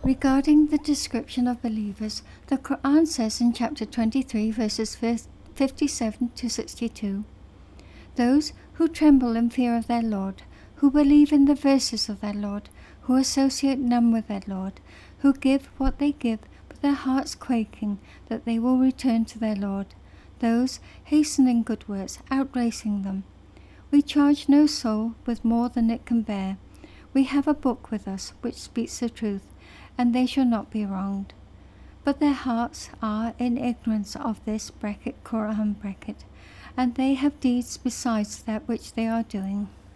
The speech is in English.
Regarding the description of believers, the Quran says in chapter 23, verses 57 to 62, "Those who tremble in fear of their Lord, who believe in the verses of their Lord, who associate none with their Lord, who give what they give, but their hearts quaking that they will return to their Lord, those hastening good works, outracing them. We charge no soul with more than it can bear. We have a book with us which speaks the truth, and they shall not be wronged. But their hearts are in ignorance of this (Quran), and they have deeds besides that which they are doing."